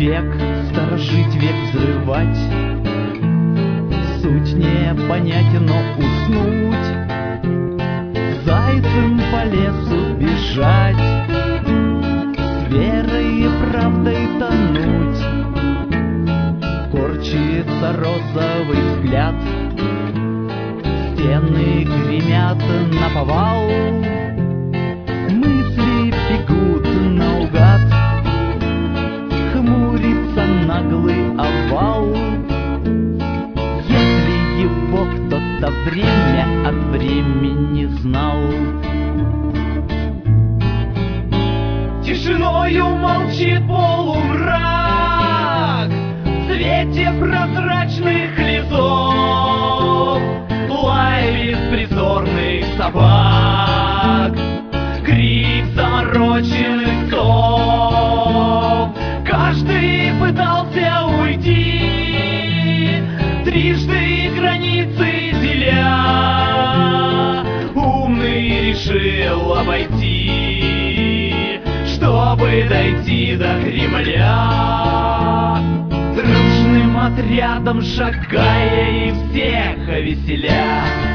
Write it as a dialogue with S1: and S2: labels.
S1: век сторожить, век взрывать. Суть не понять, но уснуть, зайцем по лесу бежать, с верой и правдой тонуть. Корчится розовый взгляд, стены гремят наповал, мысли бегут наугад, хмурится наглый овал. Если его кто-то время от времени знал.
S2: Тишиною молчит полумрак, в свете прозрачных лесов, лай беспризорных собак, крик замороченных сов. Каждый пытался уйти, трижды границы деля. Умный решил обойти, чтобы дойти до Кремля. Дружным отрядом шагая и всех веселя,